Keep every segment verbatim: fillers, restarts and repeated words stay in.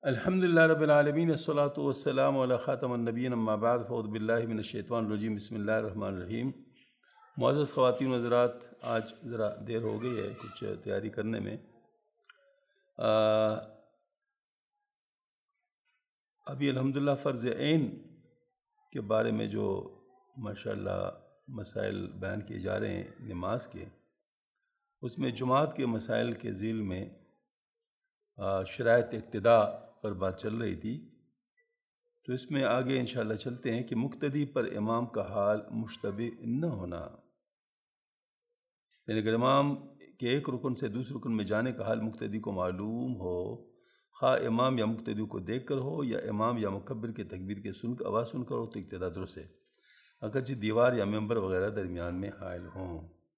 الحمد للہ رب العالمین الصلاۃ والسلام علی خاتم النبیین اما بعد فاعوذ باللہ من الشیطان الرجیم بسم اللہ الرحمن الرحیم۔ معزز خواتین و حضرات، آج ذرا دیر ہو گئی ہے کچھ تیاری کرنے میں۔ آ ابھی الحمدللہ فرض عین کے بارے میں جو ماشاءاللہ مسائل بیان کیے جا رہے ہیں نماز کے، اس میں جماعت کے مسائل کے ذیل میں شرائط اقتداء پر بات چل رہی تھی، تو اس میں آگے انشاءاللہ چلتے ہیں کہ مقتدی پر امام کا حال مشتبہ نہ ہونا، یعنی اگر امام کے ایک رکن سے دوسرے رکن میں جانے کا حال مقتدی کو معلوم ہو، خواہ امام یا مقتدی کو دیکھ کر ہو یا امام یا مکبر کے تکبیر کے سن آواز سن کر ہو، تو اقتداء درست ہے، اگرچہ دیوار یا ممبر وغیرہ درمیان میں حائل ہوں۔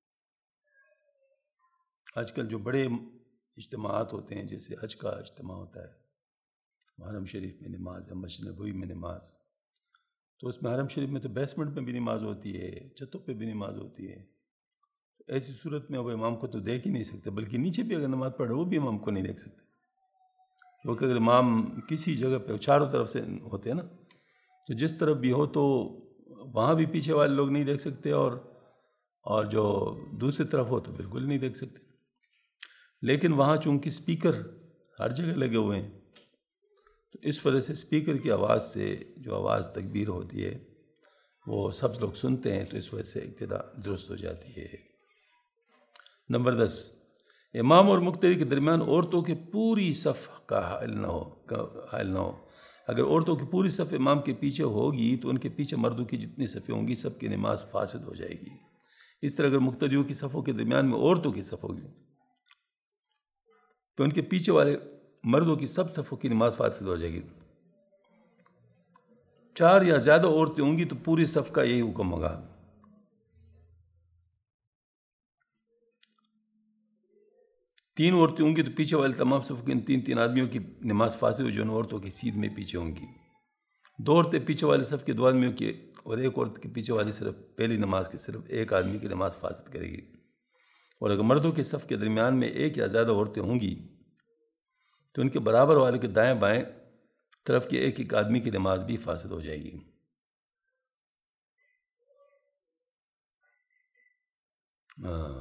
آج کل جو بڑے اجتماعات ہوتے ہیں، جیسے حج کا اجتماع ہوتا ہے، حرم شریف میں نماز ہے، مسجد نبوی میں نماز، تو اس میں حرم شریف میں تو بیسمنٹ میں بھی نماز ہوتی ہے، چھتوں پہ بھی نماز ہوتی ہے، ایسی صورت میں وہ امام کو تو دیکھ ہی نہیں سکتے، بلکہ نیچے بھی اگر نماز پڑھ رہے وہ بھی امام کو نہیں دیکھ سکتے، کیونکہ اگر امام کسی جگہ پہ چاروں طرف سے ہوتے ہیں نا، تو جس طرف بھی ہو تو وہاں بھی پیچھے والے لوگ نہیں دیکھ سکتے، اور اور جو دوسری طرف ہو تو بالکل نہیں دیکھ سکتے۔ لیکن وہاں چونکہ سپیکر ہر جگہ لگے ہوئے ہیں، تو اس وجہ سے سپیکر کی آواز سے جو آواز تکبیر ہوتی ہے وہ سب لوگ سنتے ہیں، تو اس وجہ سے اقتداء درست ہو جاتی ہے۔ نمبر دس، امام اور مقتدی کے درمیان عورتوں کے پوری صف کا حائل نہ ہو حائل نہ ہو اگر عورتوں کی پوری صف امام کے پیچھے ہوگی تو ان کے پیچھے مردوں کی جتنی صفیں ہوں گی سب کی نماز فاسد ہو جائے گی۔ اس طرح اگر مقتدیوں کی صفوں کے درمیان میں عورتوں کی صف ہوگی تو ان کے پیچھے والے مردوں کی سب صفوں کی نماز فاسد ہو جائے گی۔ چار یا زیادہ عورتیں ہوں گی تو پوری صف کا یہی حکم ہوگا۔ تین عورتیں ہوں گی تو پیچھے والے تمام صف کی ان تین تین آدمیوں کی نماز فاسد ہو جو ان عورتوں کی سیدھ میں پیچھے ہوں گی۔ دو عورتیں پیچھے والے صف کے دو آدمیوں کی اور ایک عورت کے پیچھے والی صرف پہلی نماز کی صرف ایک آدمی کی نماز فاسد کرے گی۔ اور اگر مردوں کے صف کے درمیان میں ایک یا زیادہ عورتیں ہوں گی تو ان کے برابر والے کے دائیں بائیں طرف کے ایک ایک آدمی کی نماز بھی فاسد ہو جائے گی۔ ہاں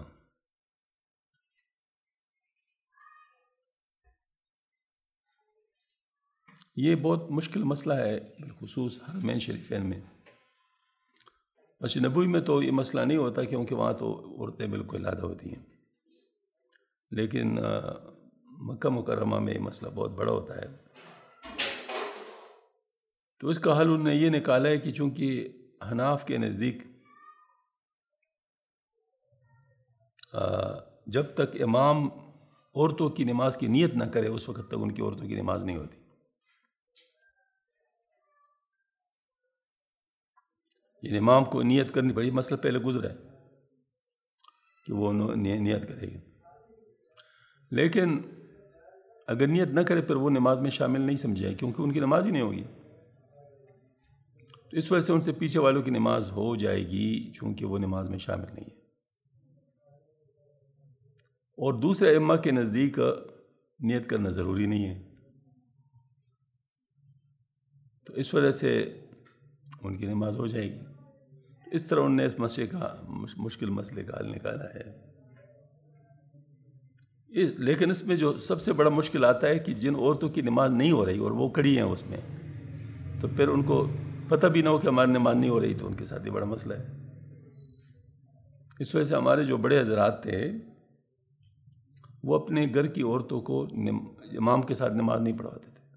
یہ بہت مشکل مسئلہ ہے، بالخصوص حرمین شریفین میں۔ مسجد نبوی میں تو یہ مسئلہ نہیں ہوتا کیونکہ وہاں تو عورتیں بالکل علیحدہ ہوتی ہیں، لیکن مکہ مکرمہ میں یہ مسئلہ بہت بڑا ہوتا ہے۔ تو اس کا حل انہوں نے یہ نکالا ہے کہ چونکہ حناف کے نزدیک جب تک امام عورتوں کی نماز کی نیت نہ کرے اس وقت تک ان کی عورتوں کی نماز نہیں ہوتی، یعنی امام کو نیت کرنی پڑی، مسئلہ پہلے گزرا ہے کہ وہ نیت کرے گی، لیکن اگر نیت نہ کرے پھر وہ نماز میں شامل نہیں سمجھے کیونکہ ان کی نماز ہی نہیں ہوگی، تو اس وجہ سے ان سے پیچھے والوں کی نماز ہو جائے گی چونکہ وہ نماز میں شامل نہیں ہے۔ اور دوسرے ائمہ کے نزدیک نیت کرنا ضروری نہیں ہے، تو اس وجہ سے ان کی نماز ہو جائے گی۔ اس طرح انہوں نے اس مسئلے کا مشکل مسئلے کا حل نکالا ہے۔ لیکن اس میں جو سب سے بڑا مشکل آتا ہے کہ جن عورتوں کی نماز نہیں ہو رہی اور وہ کھڑی ہیں اس میں، تو پھر ان کو پتہ بھی نہ ہو کہ ہماری نماز نہیں ہو رہی، تو ان کے ساتھ یہ بڑا مسئلہ ہے۔ اس وجہ سے ہمارے جو بڑے حضرات تھے وہ اپنے گھر کی عورتوں کو امام کے ساتھ نماز نہیں پڑھواتے تھے،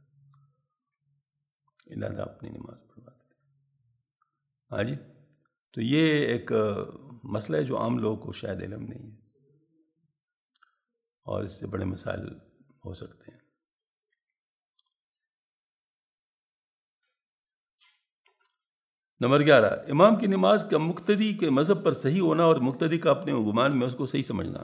علیحدہ اپنی نماز پڑھواتے تھے۔ ہاں جی، تو یہ ایک مسئلہ ہے جو عام لوگوں کو شاید علم نہیں ہے، اور اس سے بڑے مسائل ہو سکتے ہیں۔ نمبر گیارہ، امام کی نماز کا مقتدی کے مذہب پر صحیح ہونا اور مقتدی کا اپنے گمان میں اس کو صحیح سمجھنا۔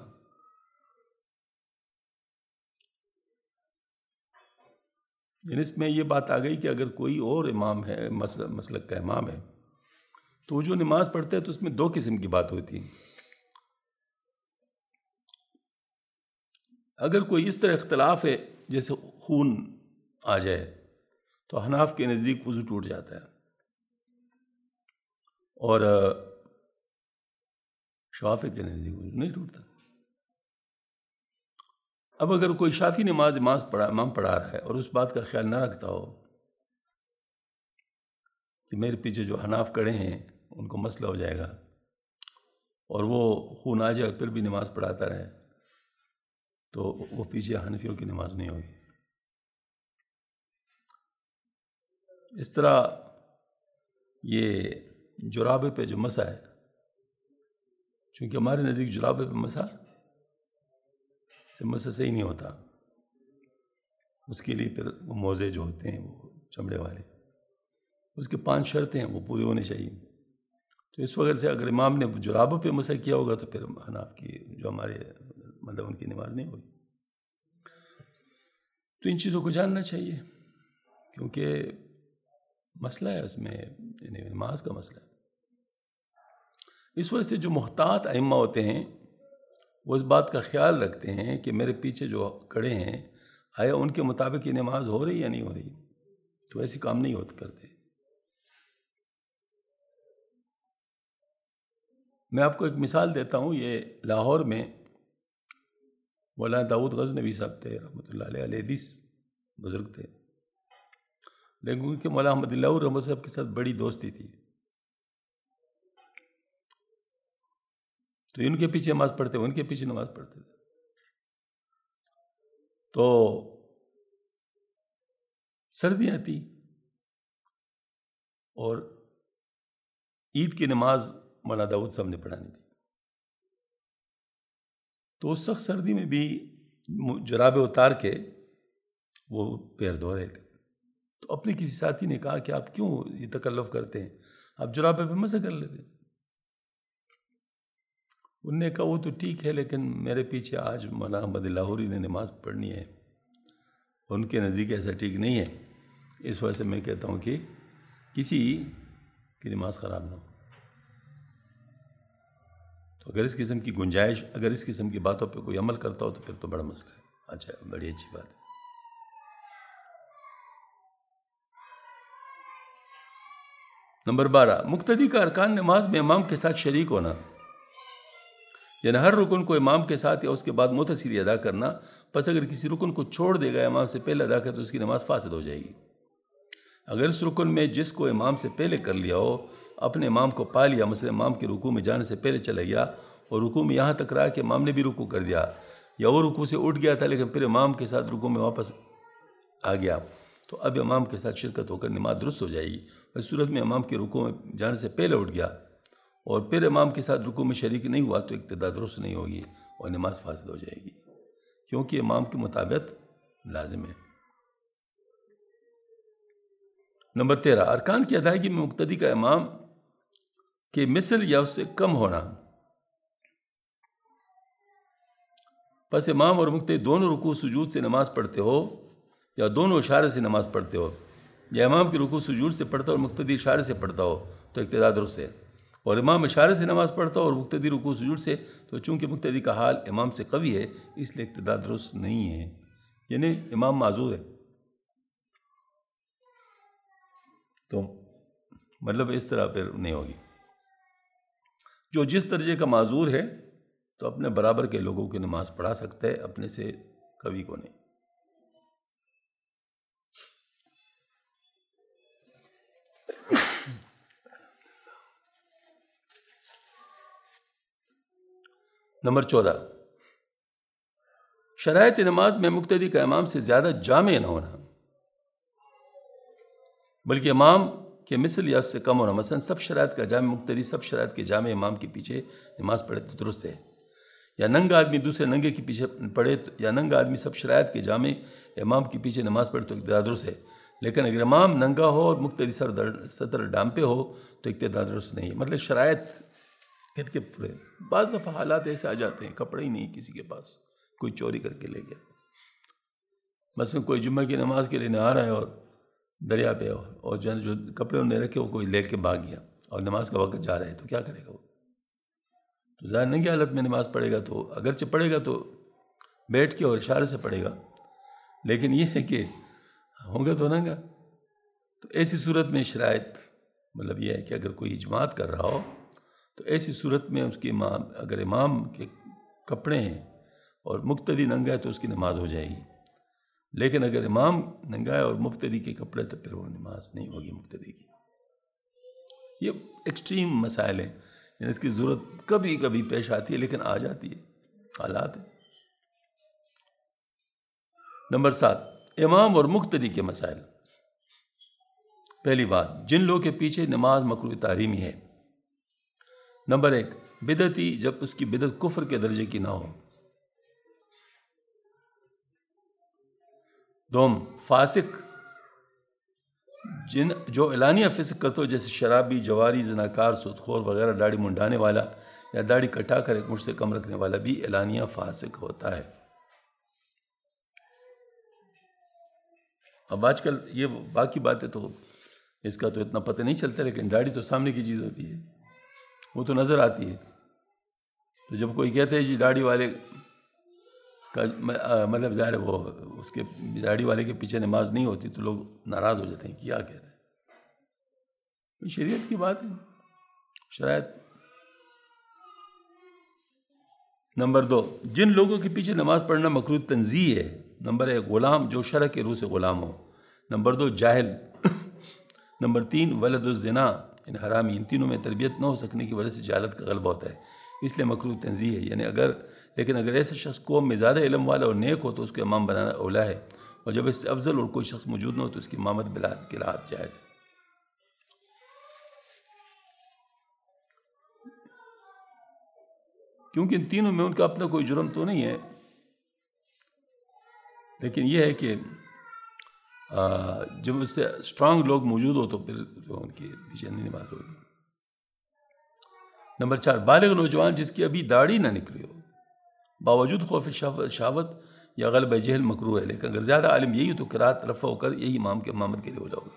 یعنی اس میں یہ بات آ گئی کہ اگر کوئی اور امام ہے، مسلک کا امام ہے، تو وہ جو نماز پڑھتا ہے تو اس میں دو قسم کی بات ہوتی ہے۔ اگر کوئی اس طرح اختلاف ہے جیسے خون آ جائے تو حناف کے نزدیک وضو ٹوٹ جاتا ہے، اور شافعی کے نزدیک وضو نہیں ٹوٹتا۔ اب اگر کوئی شافعی نماز نماز پڑھا امام پڑھا رہا ہے اور اس بات کا خیال نہ رکھتا ہو کہ میرے پیچھے جو حناف کھڑے ہیں ان کو مسئلہ ہو جائے گا، اور وہ خون آ جائے اور پھر بھی نماز پڑھاتا رہے، تو وہ پیچھے حنفیوں کی نماز نہیں ہوگی۔ اس طرح یہ جرابے پہ جو مسح ہے، چونکہ ہمارے نزدیک جرابے پہ مسح سے مسح صحیح نہیں ہوتا، اس کے لیے پھر وہ موزے جو ہوتے ہیں وہ چمڑے والے، اس کے پانچ شرطیں ہیں وہ پورے ہونے چاہیے۔ تو اس وجہ سے اگر امام نے جرابوں پہ مسح کیا ہوگا تو پھر حناف کی جو ہمارے مطلب ان کی نماز نہیں ہوگی۔ تو ان چیزوں کو جاننا چاہیے، کیونکہ مسئلہ ہے اس میں، یعنی نماز کا مسئلہ ہے۔ اس وجہ سے جو محتاط ائمہ ہوتے ہیں وہ اس بات کا خیال رکھتے ہیں کہ میرے پیچھے جو کھڑے ہیں آیا ان کے مطابق یہ نماز ہو رہی یا نہیں ہو رہی، تو ایسے کام نہیں ہوتے کرتے۔ میں آپ کو ایک مثال دیتا ہوں، یہ لاہور میں مولانا داؤد غزنوی صاحب تھے رحمۃ اللہ علیہ، علیہ حدیث بزرگ تھے، لیکن ان کے مولانا احمد اللہ رحمۃ صاحب کے ساتھ بڑی دوستی تھی، تو ان کے پیچھے نماز پڑھتے ان کے پیچھے نماز پڑھتے تھے۔ تو سردیاں تھی اور عید کی نماز مولانا داؤد صاحب نے پڑھانی تھی، تو اس سخت سردی میں بھی جرابے اتار کے وہ پیر دھو رہے تھے، تو اپنے کسی ساتھی نے کہا کہ آپ کیوں یہ تکلف کرتے ہیں، آپ جرابے پہ مسح کر لیتے۔ انہوں نے کہا وہ تو ٹھیک ہے، لیکن میرے پیچھے آج مولانا احمد لاہوری نے نماز پڑھنی ہے، ان کے نزدیک ایسا ٹھیک نہیں ہے، اس وجہ سے میں کہتا ہوں کہ کسی کی نماز خراب نہ ہو۔ تو اگر اس قسم کی گنجائش، اگر اس قسم کی باتوں پہ کوئی عمل کرتا ہو تو پھر تو بڑا مسئلہ ہے۔ اچھا، بڑی اچھی بات ہے۔ نمبر بارہ، مقتدی کا ارکان نماز میں امام کے ساتھ شریک ہونا، یعنی ہر رکن کو امام کے ساتھ یا اس کے بعد متصلی ادا کرنا، پس اگر کسی رکن کو چھوڑ دے گا امام سے پہلے ادا کرے تو اس کی نماز فاسد ہو جائے گی۔ اگر اس رکن میں جس کو امام سے پہلے کر لیا ہو اپنے امام کو پا لیا، مثلا امام کے رکوع میں جانے سے پہلے چلا گیا اور رکوع میں یہاں تک رہا کہ امام نے بھی رکوع کر دیا، یا وہ رکوع سے اٹھ گیا تھا لیکن پھر امام کے ساتھ رکوع میں واپس آ گیا، تو اب امام کے ساتھ شرکت ہو کر نماز درست ہو جائے گی۔ اس صورت میں امام کے رکوع میں جانے سے پہلے اٹھ گیا اور پھر امام کے ساتھ رکوع میں شریک نہیں ہوا تو اقتداء درست نہیں ہوگی اور نماز فاسد ہو جائے گی، کیونکہ امام کی مطابقت لازم ہے۔ نمبر تیرہ، ارکان کی ادائیگی میں مقتدی کا امام کے مثل یا اس سے کم ہونا، پس امام اور مقتدی دونوں رکوع سجود سے نماز پڑھتے ہو یا دونوں اشارے سے نماز پڑھتے ہو، یا امام کی رکوع سجود سے پڑھتا ہو اور مقتدی اشارے سے پڑھتا ہو تو اقتداء درست ہے، اور امام اشارے سے نماز پڑھتا ہو اور مقتدی رکوع سجود سے، تو چونکہ مقتدی کا حال امام سے قوی ہے اس لیے اقتداء درست نہیں ہے، یعنی امام معذور ہے۔ تو مطلب اس طرح پھر نہیں ہوگی۔ جو جس درجے کا معذور ہے تو اپنے برابر کے لوگوں کی نماز پڑھا سکتا ہے، اپنے سے قوی کو نہیں۔ نمبر چودہ، شرائط نماز میں مقتدی کا امام سے زیادہ جامع نہ ہونا، بلکہ امام کے مثل یا اس سے کم ہونا، مثلا سب شرائط کا جامع مقتدی سب شرائط کے جامع امام کے پیچھے نماز پڑھے تو درست ہے، یا ننگا آدمی دوسرے ننگے کے پیچھے پڑھے، یا ننگا آدمی سب شرائط کے جامع امام کے پیچھے نماز پڑھے تو اقتداء درست ہے، لیکن اگر امام ننگا ہو اور مقتدی سر سطر ڈانپے ہو تو اقتداء درست نہیں ہے۔ مطلب شرائط کت کے پورے، بعض دفعہ حالات ایسے آ جاتے ہیں کپڑے ہی نہیں کسی کے پاس، کوئی چوری کر کے لے گیا، مثلا کوئی جمعہ کی نماز کے لیے نہ آ رہا ہے اور دریا پہ اور جو جو کپڑے انہوں نے رکھے وہ کوئی لے کے بھاگ گیا اور نماز کا وقت جا رہا ہے، تو کیا کرے گا وہ؟ تو ظاہر ننگی حالت میں نماز پڑھے گا، تو اگرچہ پڑھے گا تو بیٹھ کے اور اشارے سے پڑھے گا، لیکن یہ ہے کہ ہوں گے تو ننگا. تو ایسی صورت میں شرائط مطلب یہ ہے کہ اگر کوئی جماعت کر رہا ہو تو ایسی صورت میں اس کی امام اگر امام کے کپڑے ہیں اور مقتدی ننگا ہے تو اس کی نماز ہو جائے گی. لیکن اگر امام ننگا ہے اور مقتدی کے کپڑے تو پھر وہ نماز نہیں ہوگی مقتدی کی. یہ ایکسٹریم مسائل ہیں، یعنی اس کی ضرورت کبھی کبھی پیش آتی ہے لیکن آ جاتی ہے، حالات ہیں. نمبر سات، امام اور مقتدی کے مسائل. پہلی بات، جن لوگوں کے پیچھے نماز مکروہ تحریمی ہے. نمبر ایک، بدعتی جب اس کی بدعت کفر کے درجے کی نہ ہو. دوم، فاسق جن جو اعلانیہ فسق کرتے ہو جیسے شرابی، جواری، زناکار، سودخور وغیرہ. داڑھی منڈانے والا یا داڑھی کٹا کر ایک مٹھ سے کم رکھنے والا بھی اعلانیہ فاسق ہوتا ہے. اب آج کل یہ باقی باتیں تو اس کا تو اتنا پتہ نہیں چلتا، لیکن داڑھی تو سامنے کی چیز ہوتی ہے، وہ تو نظر آتی ہے. تو جب کوئی کہتے ہیں جی داڑھی والے کا مطلب ظاہر ہے وہ اس کے داڑھی والے کے پیچھے نماز نہیں ہوتی تو لوگ ناراض ہو جاتے ہیں، کیا کہہ رہے ہیں. شریعت کی بات ہے، شرائط. نمبر دو، جن لوگوں کے پیچھے نماز پڑھنا مکروہ تنزیہ ہے. نمبر ایک، غلام جو شرع کے روح سے غلام ہو. نمبر دو، جاہل. نمبر تین، ولد الزنا یعنی حرامی. ان تینوں میں تربیت نہ ہو سکنے کی وجہ سے جہالت کا غلبہ ہوتا ہے، اس لیے مکروہ تنزیہ ہے. یعنی اگر لیکن اگر ایسے شخص قوم میں زیادہ علم والا اور نیک ہو تو اس کو امام بنانا اولا ہے، اور جب اس سے افضل اور کوئی شخص موجود نہ ہو تو اس کی امامت بلا کراہت جائز ہے. کیونکہ ان تینوں میں ان کا اپنا کوئی جرم تو نہیں ہے، لیکن یہ ہے کہ جب اس سے اسٹرانگ لوگ موجود ہو تو پھر جو ان کی پیچھے نہیں نماز ہوگی. نمبر چار، بالغ نوجوان جس کی ابھی داڑھی نہ نکلی ہو باوجود خوف شہوت یا غلبہ جہل مکروہ ہے، لیکن اگر زیادہ عالم یہی ہو تو قرات رفع ہو کر یہی امام کے امامت کے لیے اولا ہوگا.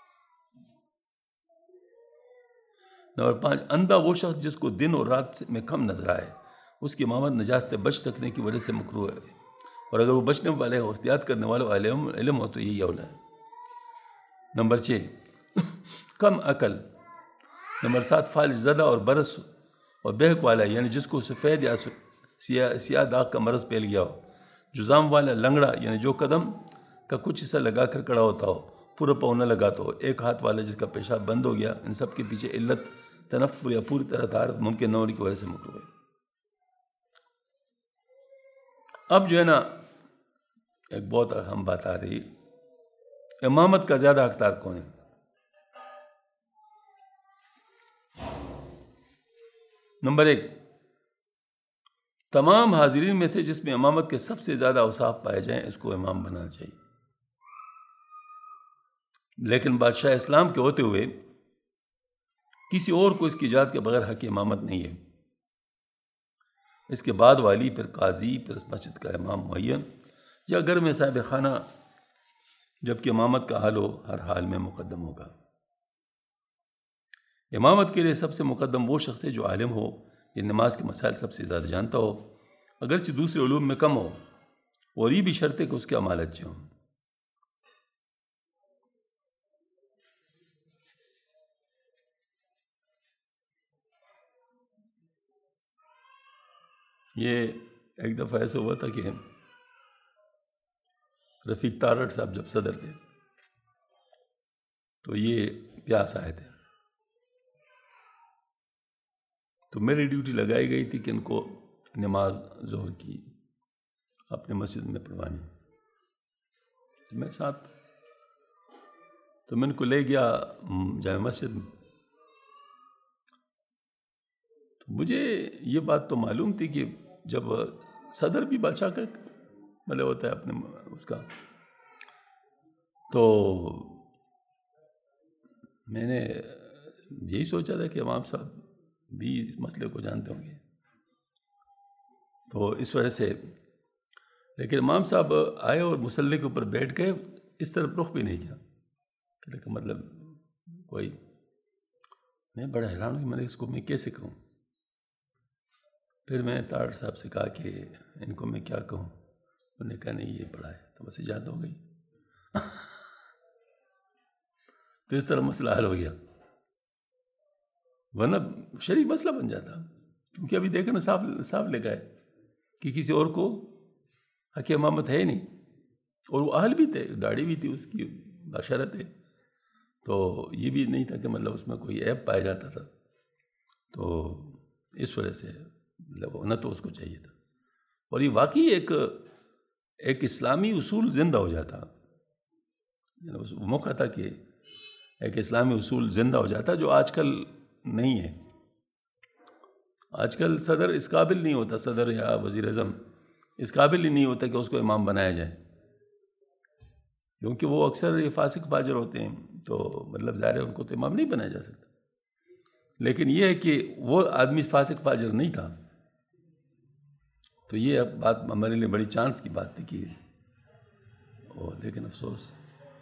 نمبر پانچ، اندھا وہ شخص جس کو دن اور رات میں کم نظر آئے، اس کی امامت نجات سے بچ سکنے کی وجہ سے مکروہ ہے، اور اگر وہ بچنے والے اور احتیاط کرنے والے علم علم ہو تو یہی اولا ہے. نمبر چھ، کم عقل. نمبر سات، فالج زدہ اور برس اور بہک والا یعنی جس کو سفید یا سیاہ سیاہ داغ کا مرض پھیل گیا ہو. جزام والا لنگڑا یعنی جو قدم کا کچھ حصہ لگا کر کھڑا ہوتا ہو، پورا پاؤں نہ لگاتا ہو. ایک ہاتھ والا جس کا پیشاب بند ہو گیا. ان سب کے پیچھے علت تنفر یا پوری طرح طہارت ممکن نہ ہونے کی وجہ سے مکروہ ہے. اب جو ہے نا ایک بہت اہم بات آ رہی، امامت کا زیادہ حقدار کون ہے؟ نمبر ایک، تمام حاضرین میں سے جس میں امامت کے سب سے زیادہ اوصاف پائے جائیں اس کو امام بنانا چاہیے. لیکن بادشاہ اسلام کے ہوتے ہوئے کسی اور کو اس کی اجازت کے بغیر حق امامت نہیں ہے. اس کے بعد والی، پھر قاضی، پھر اس مسجد کا امام معین یا گھر میں صاحب خانہ، جبکہ امامت کا حال ہو ہر حال میں مقدم ہوگا. امامت کے لیے سب سے مقدم وہ شخص ہے جو عالم ہو، یہ نماز کے مسائل سب سے زیادہ جانتا ہو، اگرچہ دوسرے علوم میں کم ہو، اور یہ بھی شرط ہے کہ اس کے اعمال اچھے ہوں. یہ ایک دفعہ ایسا ہوا تھا کہ رفیق تارڑ صاحب جب صدر تھے تو یہ پیاس آئے تھے، تو میری ڈیوٹی لگائی گئی تھی کہ ان کو نماز ظہر کی اپنے مسجد میں پڑھوانی. میں ساتھ تو میں ان کو لے گیا جامع مسجد میں. تو مجھے یہ بات تو معلوم تھی کہ جب صدر بھی بادشاہ کا مطلب ہوتا ہے اپنے اس کا، تو میں نے یہی سوچا تھا کہ امام صاحب بھی اس مسئلے کو جانتے ہوں گے، تو اس وجہ سے. لیکن امام صاحب آئے اور مصلی کے اوپر بیٹھ گئے، اس طرف رخ بھی نہیں کیا. لیکن مطلب کوئی، میں بڑا حیران ہوں کہ میں نے اس کو میں کیسے کہوں. پھر میں تارڑ صاحب سے کہا کہ ان کو میں کیا کہوں. انہوں نے کہا نہیں یہ پڑھا ہے، تو بس اجازت ہو گئی. تو اس طرح مسئلہ حل ہو گیا، ورنہ شرعی مسئلہ بن جاتا، کیونکہ ابھی دیکھیں نا صاف صاف لکھا ہے کہ کسی اور کو حق امامت ہے ہی نہیں، اور وہ اہل بھی تھے، داڑھی بھی تھی اس کی، بشرت ہے، تو یہ بھی نہیں تھا کہ مطلب اس میں کوئی عیب پایا جاتا تھا، تو اس وجہ سے مطلب ہونا تو اس کو چاہیے تھا، اور یہ واقعی ایک ایک اسلامی اصول زندہ ہو جاتا، یعنی اس موقع تھا کہ ایک اسلامی اصول زندہ ہو جاتا جو آج کل نہیں ہے۔ آج کل صدر اس قابل نہیں ہوتا، صدر یا وزیر اعظم اس قابل ہی نہیں ہوتا کہ اس کو امام بنایا جائے، کیونکہ وہ اکثر یہ فاسق فاجر ہوتے ہیں، تو مطلب ظاہر ہے ان کو تو امام نہیں بنایا جا سکتا، لیکن یہ ہے کہ وہ آدمی فاسق فاجر نہیں تھا، تو یہ بات ہمارے لیے بڑی چانس کی بات تھی کہ وہ، لیکن افسوس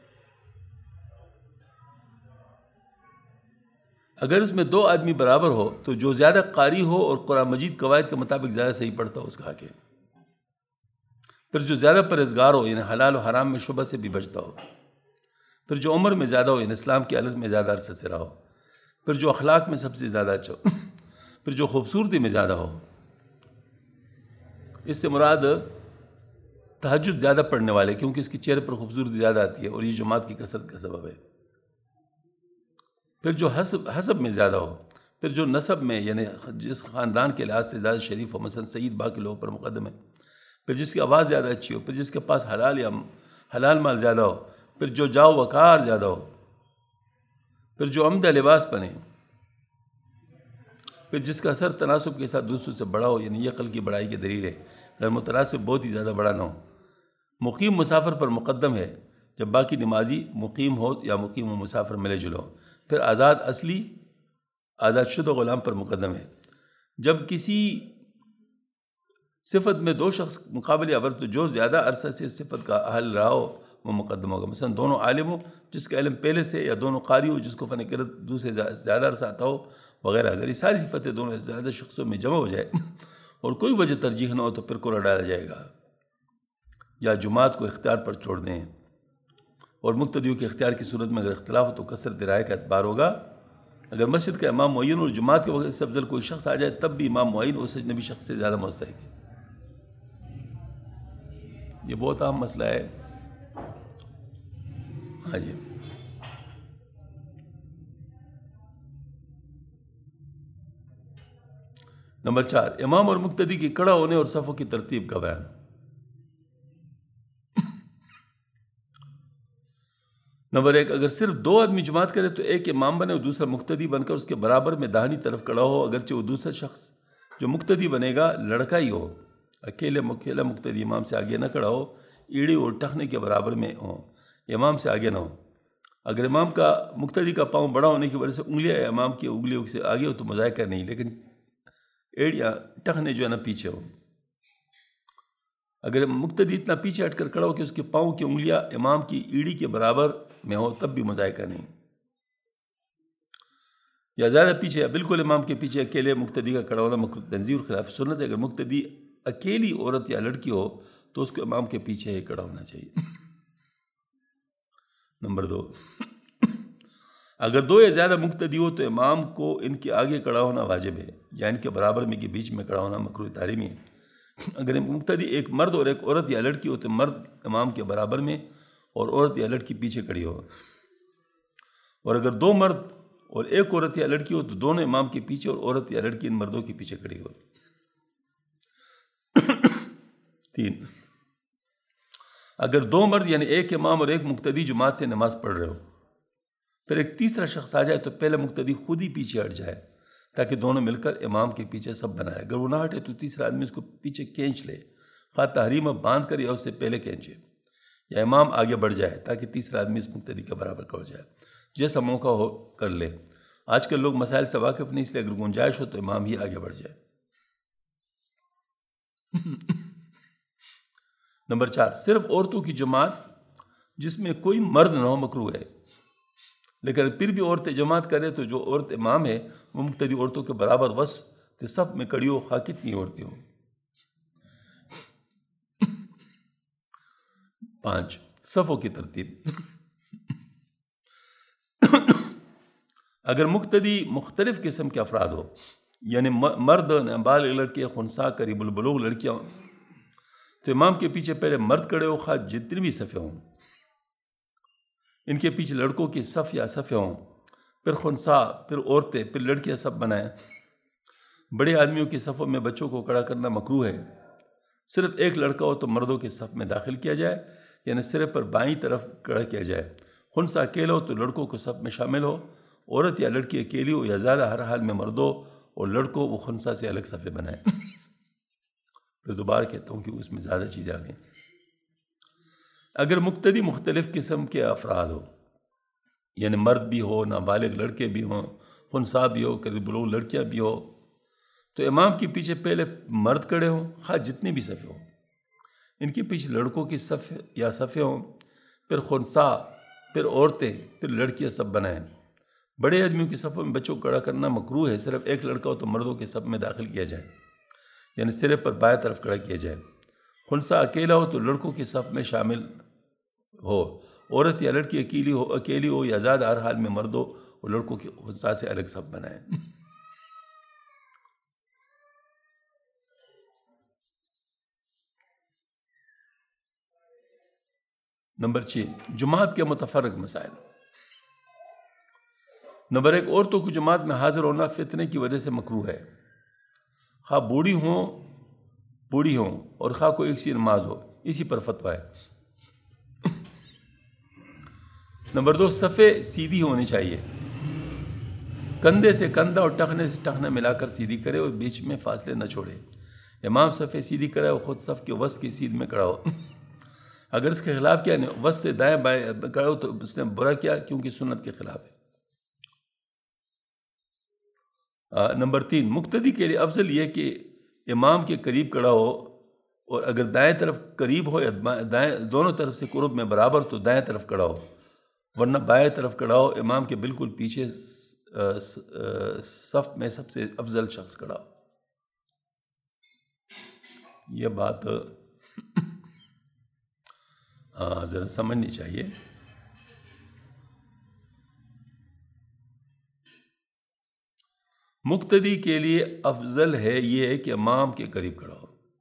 اگر اس میں دو آدمی برابر ہو تو جو زیادہ قاری ہو اور قرآن مجید قواعد کے مطابق زیادہ صحیح پڑھتا ہو اس کا حق ہے، پھر جو زیادہ پرہیزگار ہو یعنی حلال و حرام میں شبہ سے بھی بچتا ہو، پھر جو عمر میں زیادہ ہو یعنی اسلام کی حالت میں زیادہ عرصہ سے رہا ہو، پھر جو اخلاق میں سب سے زیادہ اچھا ہو، پھر جو خوبصورتی میں زیادہ ہو، اس سے مراد تہجد زیادہ پڑھنے والے، کیونکہ اس کے چہرے پر خوبصورتی زیادہ آتی ہے اور یہ جماعت کی کثرت کا سبب ہے، پھر جو حسب حسب میں زیادہ ہو، پھر جو نسب میں یعنی جس خاندان کے لحاظ سے زیادہ شریف ہو، مثلا سید باقی لوگوں پر مقدم ہے، پھر جس کی آواز زیادہ اچھی ہو، پھر جس کے پاس حلال یا حلال مال زیادہ ہو، پھر جو جاؤ وقار زیادہ ہو، پھر جو عمدہ لباس پہنے، پھر جس کا اثر تناسب کے ساتھ دوسروں سے بڑا ہو، یعنی یہ عقل کی بڑائی کی دلیل ہے، اگر متناسب بہت ہی زیادہ بڑا نہ ہو، مقیم مسافر پر مقدم ہے جب باقی نمازی مقیم ہو یا مقیم و مسافر ملے جلو ہو، پھر آزاد اصلی آزاد شدہ غلام پر مقدم ہے، جب کسی صفت میں دو شخص مقابل اول تو جو زیادہ عرصہ سے صفت کا اہل رہا ہو وہ مقدم ہوگا، مثلا دونوں عالم ہو جس کا علم پہلے سے، یا دونوں قاری ہو جس کو فن قرأت دوسرے زیادہ عرصہ آتا ہو وغیرہ، اگر یہ ساری صفتیں دونوں زیادہ شخصوں میں جمع ہو جائے اور کوئی وجہ ترجیح نہ ہو تو پھر کوڑا ڈالا جائے گا، یا جماعت کو اختیار پر چھوڑ دیں، اور مقتدیوں کے اختیار کی صورت میں اگر اختلاف ہو تو کثرت رائے کا اعتبار ہوگا، اگر مسجد کا امام معین اور جماعت کے وقت سے افضل کوئی شخص آ جائے تب بھی امام معین اس اجنبی شخص سے زیادہ مستحق ہے۔ یہ بہت اہم مسئلہ ہے۔ ہاں جی، نمبر چار، امام اور مقتدی کے کھڑا ہونے اور صفوں کی ترتیب کا بیان۔ نمبر ایک، اگر صرف دو آدمی جماعت کرے تو ایک امام بنے اور دوسرا مقتدی بن کر اس کے برابر میں داہنی طرف کھڑا ہو، اگرچہ وہ دوسرا شخص جو مقتدی بنے گا لڑکا ہی ہو، اکیلے اکیلا مقتدی امام سے آگے نہ کھڑا ہو، ایڑی اور ٹخنے کے برابر میں ہو، امام سے آگے نہ ہو، اگر امام کا مقتدی کا پاؤں بڑا ہونے کی وجہ سے انگلیاں امام کی انگلیوں سے آگے ہو تو مذائقہ نہیں، لیکن ایڑیاں ٹخنے جو ہے نا پیچھے ہو، اگر مقتدی اتنا پیچھے ہٹ کر کھڑا ہو کہ اس کے پاؤں کی انگلیاں امام کی ایڑی کے برابر میں ہو تب بھی مذائقہ نہیں، یا زیادہ پیچھے یا بالکل امام کے پیچھے اکیلے مقتدی کا کھڑا ہونا مکروہ تنزیہ اور خلاف سنت ہے، اگر مقتدی اکیلی عورت یا لڑکی ہو تو اس کو امام کے پیچھے ہی کھڑا ہونا چاہیے۔ نمبر دو، اگر دو یا زیادہ مقتدی ہو تو امام کو ان کے آگے کھڑا ہونا واجب ہے، یا ان کے برابر میں کے بیچ میں کھڑا ہونا مکروہ تحریمی ہے۔ اگر مقتدی ایک مرد اور ایک عورت یا لڑکی ہو تو مرد امام کے برابر میں اور عورت یا لڑکی پیچھے کھڑی ہو، اور اگر دو مرد اور ایک عورت یا لڑکی ہو تو دونوں امام کے پیچھے اور عورت یا لڑکی ان مردوں کے پیچھے کھڑی ہو۔ تین، اگر دو مرد یعنی ایک امام اور ایک مقتدی جماعت سے نماز پڑھ رہے ہو، پھر ایک تیسرا شخص آ جائے تو پہلے مقتدی خود ہی پیچھے ہٹ جائے تاکہ دونوں مل کر امام کے پیچھے سب بنائے، اگر وہ نہ ہٹے تو تیسرا آدمی اس کو پیچھے کھینچ لے، خواہ تحریم اب باندھ کر یا اس سے پہلے کھینچے، یا امام آگے بڑھ جائے تاکہ تیسرا آدمی اس مقتدی کے برابر کا ہو جائے، جیسا موقع ہو کر لے۔ آج کل لوگ مسائل سے واقف نہیں، اس لیے اگر گنجائش ہو تو امام ہی آگے بڑھ جائے۔ نمبر چار، صرف عورتوں کی جماعت جس میں کوئی مرد نہ ہو مکروہ ہے، لیکن پھر بھی عورتیں جماعت کرے تو جو عورت امام ہے وہ مقتدی عورتوں کے برابر وسط صف میں کھڑی ہو، خواہ کتنی عورتیں ہو۔ پانچ، صفوں کی ترتیب۔ اگر مقتدی مختلف قسم کے افراد ہو، یعنی مرد، نابالغ لڑکے، خنثی، قریب البلوغ لڑکیاں ہوں، تو امام کے پیچھے پہلے مرد کھڑے ہو، خواہ جتنی بھی صفیں ہوں، ان کے پیچھے لڑکوں کی صف یا صفیں ہوں، پھر خنثی، پھر عورتیں، پھر لڑکیاں سب بنائیں۔ بڑے آدمیوں کی صفوں میں بچوں کو کھڑا کرنا مکروہ ہے۔ صرف ایک لڑکا ہو تو مردوں کے صف میں داخل کیا جائے، یعنی صرف پر بائیں طرف کھڑا کیا جائے۔ خنثی اکیلا ہو تو لڑکوں کو صف میں شامل ہو، عورت یا لڑکی اکیلی ہو یا زیادہ، ہر حال میں مردوں اور لڑکوں وہ خنثی سے الگ صفیں بنائیں۔ پھر دوبارہ کہتا ہوں کہ اس میں زیادہ چیزیں آ گئیں۔ اگر مقتدی مختلف قسم کے افراد ہو، یعنی مرد بھی ہو، نابالغ لڑکے بھی ہوں، خنثی بھی ہو، قریب البلوغ لڑکیاں بھی ہو، تو امام کے پیچھے پہلے مرد کھڑے ہوں، خواہ جتنی بھی صفیں ہوں، ان کے پیچھے لڑکوں کی صف یا صفیں ہوں، پھر خنثی، پھر عورتیں، پھر لڑکیاں سب بنائیں۔ بڑے آدمیوں کی صفوں میں بچوں کو کھڑا کرنا مکروہ ہے۔ صرف ایک لڑکا ہو تو مردوں کے صف میں داخل کیا جائے، یعنی صرف پر بائیں طرف کھڑا کیا جائے۔ خنثی اکیلا ہو تو لڑکوں کے صف میں شامل ہو، عورت یا لڑکی اکیلی ہو اکیلی ہو یا زیادہ، ہر حال میں مردوں اور لڑکوں کے خنثی سے الگ صف بنائیں۔ نمبر چھ، جماعت کے متفرق مسائل۔ نمبر ایک، عورتوں کو جماعت میں حاضر ہونا فتنے کی وجہ سے مکروہ ہے، خواہ بوڑھی ہوں بوڑھی ہوں اور خواہ کوئی ایک سی نماز ہو، اسی پر فتویٰ ہے۔ نمبر دو، صفیں سیدھی ہونی چاہیے، کندھے سے کندھا اور ٹخنے سے ٹخنا ملا کر سیدھی کرے اور بیچ میں فاصلے نہ چھوڑے۔ امام صفیں سیدھی کرے اور خود صف کے وسط کی سیدھ میں کھڑا ہو۔ اگر اس کے خلاف کیا نہیں، وسط سے دائیں بائیں کھڑا ہو تو اس نے برا کیا، کیونکہ سنت کے خلاف ہے۔ نمبر تین، مقتدی کے لیے افضل یہ کہ امام کے قریب کھڑا ہو، اور اگر دائیں طرف قریب ہو یا دائیں دونوں طرف سے قرب میں برابر تو دائیں طرف کھڑا ہو، ورنہ بائیں طرف کھڑا ہو، امام کے بالکل پیچھے صف میں سب سے افضل شخص کھڑا ہو۔ یہ بات ہاں ذرا سمجھنی چاہیے۔ مقتدی کے لیے افضل ہے یہ کہ امام کے قریب کھڑا ہو،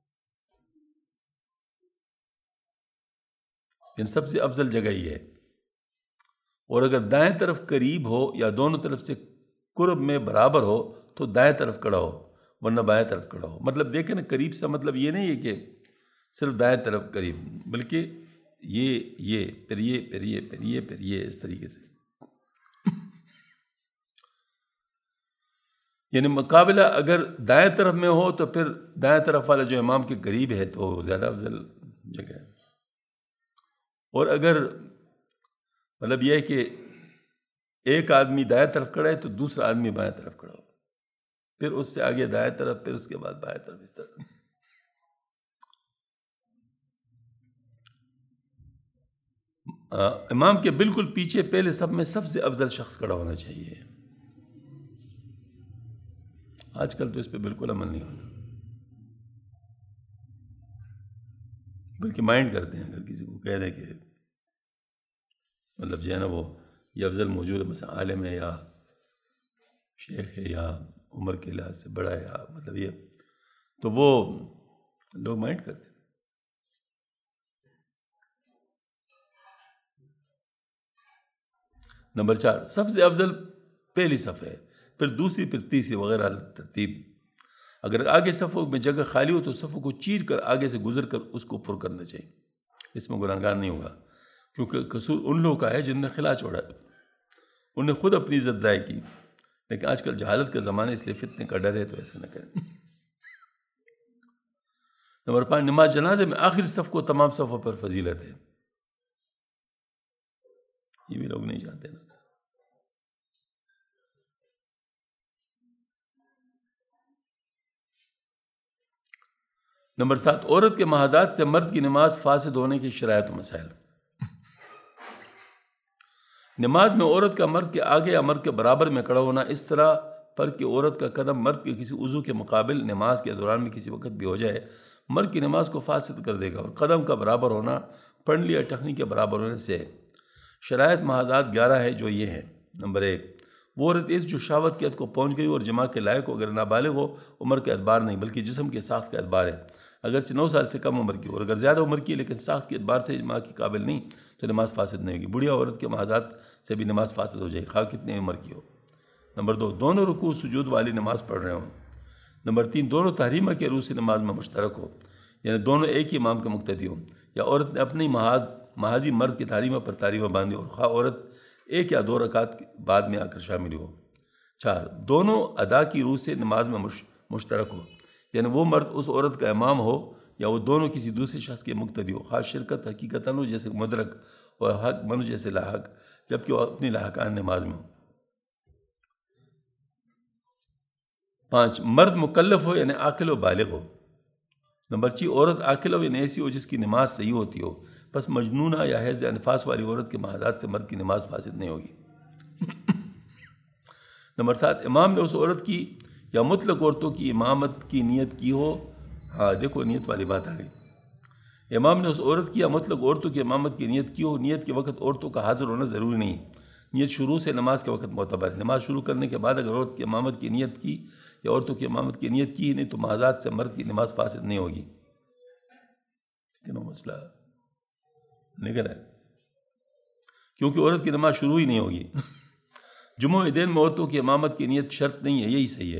ان سب سے افضل جگہ یہ ہے۔ اور اگر دائیں طرف قریب ہو یا دونوں طرف سے قرب میں برابر ہو تو دائیں طرف کھڑا ہو، ورنہ بائیں طرف کھڑا ہو۔ مطلب دیکھیں نا، قریب سے مطلب یہ نہیں ہے کہ صرف دائیں طرف قریب، بلکہ یہ یہ پھر یہ پھر یہ پھر یہ پھر یہ اس طریقے سے، یعنی مقابلہ اگر دائیں طرف میں ہو تو پھر دائیں طرف والا جو امام کے قریب ہے تو زیادہ افضل جگہ ہے۔ اور اگر مطلب یہ ہے کہ ایک آدمی دائیں طرف کھڑا ہے تو دوسرا آدمی بائیں طرف کھڑا ہو، پھر اس سے آگے دائیں طرف، پھر اس کے بعد بائیں طرف، اس طرح۔ امام کے بالکل پیچھے پہلے سب میں سب سے افضل شخص کھڑا ہونا چاہیے۔ آج کل تو اس پہ بالکل عمل نہیں ہوتا، بلکہ مائنڈ کرتے ہیں۔ اگر کسی کو کہہ دیں کہ مطلب جو ہے نا وہ یہ افضل موجود ہے، مثلا عالم ہے یا شیخ ہے یا عمر کے لحاظ سے بڑا ہے یا مطلب یہ، تو وہ لوگ مائنڈ کرتے ہیں۔ نمبر چار، سب سے افضل پہلی صف ہے، پھر دوسری، پھر تیسری وغیرہ ترتیب۔ اگر آگے صفوں میں جگہ خالی ہو تو صفوں کو چیر کر آگے سے گزر کر اس کو پر کرنا چاہیے، اس میں گناہگار نہیں ہوگا، کیونکہ قصور ان لوگوں کا ہے جن نے خلا چھوڑا، انہوں نے خود اپنی عزت ضائع کی۔ لیکن آج کل جہالت کا زمانہ، اس لیے فتنے کا ڈر ہے، تو ایسا نہ کریں۔ نمبر پانچ، نماز جنازے میں آخری صف کو تمام صفوں پر فضیلت ہے، یہ بھی لوگ نہیں جانتے نا۔ نمبر سات، عورت کے محاذات سے مرد کی نماز فاسد ہونے کی شرائط و مسائل۔ نماز میں عورت کا مرد کے آگے یا مرد کے برابر میں کھڑا ہونا اس طرح پر کہ عورت کا قدم مرد کے کسی عضو کے مقابل نماز کے دوران میں کسی وقت بھی ہو جائے، مرد کی نماز کو فاسد کر دے گا۔ اور قدم کا برابر ہونا پنڈلی یا ٹخنی کے برابر ہونے سے ہے۔ شرائط محاذات گیارہ ہے، جو یہ ہے، نمبر ایک، وہ عورت اس جو شہوت کی حد کو پہنچ گئی اور جماع کے لائق ہو، اگر نابالغ ہو، عمر کے اعتبار نہیں بلکہ جسم کے ساخت کا اعتبار ہے، اگرچہ نو سال سے کم عمر کی ہو، اور اگر زیادہ عمر کی ہے لیکن ساخت کے اعتبار سے جماع کی قابل نہیں تو نماز فاسد نہیں ہوگی۔ بڑھیا عورت کے محاذات سے بھی نماز فاسد ہو جائے خواہ کتنے عمر کی ہو۔ نمبر دو، دونوں رکوع سجود والی نماز پڑھ رہے ہوں۔ نمبر تین، دونوں تحریمہ کے روح سے نماز میں مشترک ہو، یعنی دونوں ایک ہی امام کے مقتدی ہوں، یا عورت نے اپنی محاذ محاذی مرد کی تحریمہ پر تحریمہ باندھی اور خواہ عورت ایک یا دو رکعت بعد میں آ کر شامل ہو۔ چار، دونوں ادا کی روح سے نماز میں مش مشترک ہو، یعنی وہ مرد اس عورت کا امام ہو یا وہ دونوں کسی دوسرے شخص کے مقتدی ہو، خاص شرکت حقیقتاً ہو جیسے مدرک اور حق منو جیسے لاحق، جبکہ وہ اپنی لاحقان نماز میں ہو۔ پانچ، مرد مکلف ہو یعنی عاقل و بالغ ہو۔ نمبر چھ، عورت عاقل ہو یعنی ایسی ہو جس کی نماز صحیح ہوتی ہو، بس مجنونہ یا حیض یا نفاس والی عورت کے محاذات سے مرد کی نماز فاسد نہیں ہوگی۔ نمبر سات، امام نے اس عورت کی یا مطلق عورتوں کی امامت کی نیت کی ہو، ہاں دیکھو نیت والی بات آ گئی، امام نے اس عورت کی یا مطلق عورتوں کی امامت کی نیت کی ہو، نیت کے وقت عورتوں کا حاضر ہونا ضروری نہیں، نیت شروع سے نماز کے وقت معتبر ہے۔ نماز شروع کرنے کے بعد اگر عورت کی امامت کی نیت کی یا عورتوں کی امامت کی نیت کی ہی نہیں تو محاذات سے مرد کی نماز فاسد نہیں ہوگی۔ کیوں مسئلہ نکل ہے، کیونکہ عورت کی نماز شروع ہی نہیں ہوگی۔ جمعہ عیدین میں عورتوں کی امامت کی نیت شرط نہیں ہے، یہی صحیح ہے۔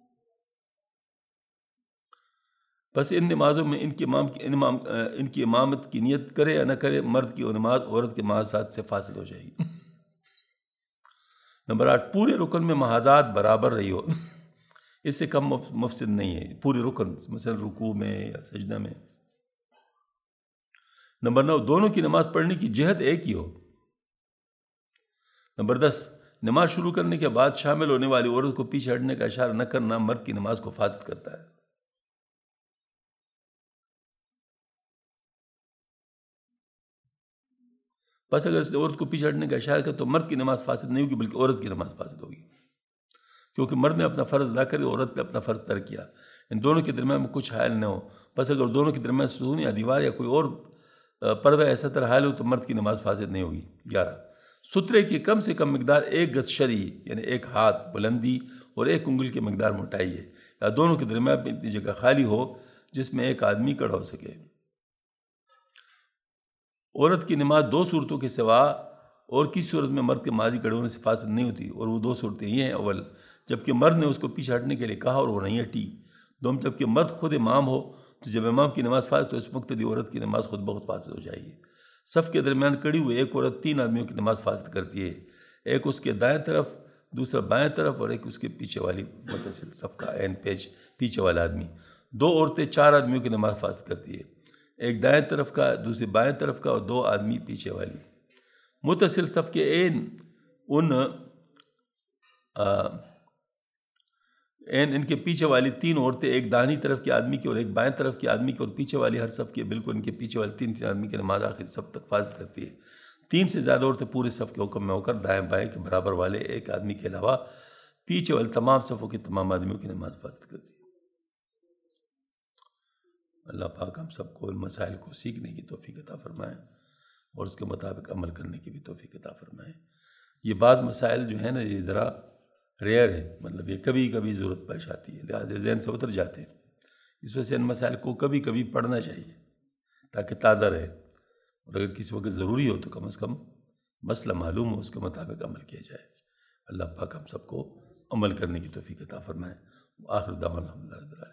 بس ان نمازوں میں ان کی امام کی امام ان کی امامت کی نیت کرے یا نہ کرے، مرد کی نماز عورت کے محاذات سے فاسد ہو جائے گی۔ نمبر آٹھ، پورے رکن میں محاذات برابر رہی ہو، اس سے کم مفسد نہیں ہے، پورے رکن مثلا رکوع میں یا سجدہ میں۔ نمبر نو، دونوں کی نماز پڑھنے کی جہت ایک ہی ہو۔ نمبر دس، نماز شروع کرنے کے بعد شامل ہونے والی عورت کو پیچھے ہٹنے کا اشارہ نہ کرنا مرد کی نماز کو فاسد کرتا ہے۔ بس اگر اس نے عورت کو پیچھے ہٹنے کا اشارہ کیا تو مرد کی نماز فاسد نہیں ہوگی بلکہ عورت کی نماز فاسد ہوگی، کیونکہ مرد نے اپنا فرض ادا کر عورت نے اپنا فرض ترک کیا۔ ان دونوں کے درمیان میں کچھ حائل نہ ہو، بس اگر دونوں کے درمیان ستون یا دیوار یا کوئی اور پردہ ایسا طرح حائل ہو تو مرد کی نماز فاسد نہیں ہوگی۔ گیارہ، سترے کی کم سے کم مقدار ایک گز شرعی یعنی ایک ہاتھ بلندی اور ایک انگل کی مقدار موٹائی ہے، یا دونوں کے درمیان میں اتنی جگہ خالی ہو جس میں ایک آدمی کھڑا ہو سکے۔ عورت کی نماز دو صورتوں کے سوا اور کسی صورت میں مرد کے ماضی کھڑے ہونے سے فاسد نہیں ہوتی، اور وہ دو صورتیں یہ ہیں، اول جبکہ مرد نے اس کو پیچھے ہٹنے کے لیے کہا اور وہ نہیں ہٹی، دوم جبکہ مرد خود امام ہو تو جب امام کی نماز فاسد تو اس مقتدی عورت کی نماز خود بخود فاسد ہو جائے گی۔ صف کے درمیان کھڑی ہوئی ایک عورت تین آدمیوں کی نماز فاسد کرتی ہے، ایک اس کے دائیں طرف، دوسرا بائیں طرف، اور ایک اس کے پیچھے والی متصل صف کا عین پیچ پیچھے والا آدمی۔ دو عورتیں چار آدمیوں کی نماز فاسد کرتی ہے، ایک دائیں طرف کا، دوسری بائیں طرف کا، اور دو آدمی پیچھے والی۔ متصل صف کے عین ان این ان کے پیچھے والی تین عورتیں ایک داہنی طرف کے آدمی کی اور ایک بائیں طرف کے آدمی کی، اور پیچھے والی ہر صف کے بالکل ان کے پیچھے والی تین تین آدمی کی نماز آخری صف تک فاسد کرتی ہے۔ تین سے زیادہ عورتیں پورے صف کے حکم میں ہو کر دائیں بائیں کے برابر والے ایک آدمی کے علاوہ پیچھے والے تمام صفوں کے تمام آدمیوں کی نماز فاسد کرتی ہے۔ اللہ پاک ہم سب کو ان مسائل کو سیکھنے کی توفیق عطا فرمائے اور اس کے مطابق عمل کرنے کی بھی توفیق عطا فرمائے۔ یہ بعض مسائل جو ہیں نا یہ ذرا ریئر ہے، مطلب یہ کبھی کبھی ضرورت پیش آتی ہے، لہٰذا ذہن سے اتر جاتے ہیں، اس وجہ سے ان مسائل کو کبھی کبھی پڑھنا چاہیے تاکہ تازہ رہے، اور اگر کسی وقت ضروری ہو تو کم از کم مسئلہ معلوم ہو، اس کے مطابق عمل کیا جائے۔ اللہ پاک ہم سب کو عمل کرنے کی توفیق عطا فرمائے۔ آخر دعوانا الحمدللہ۔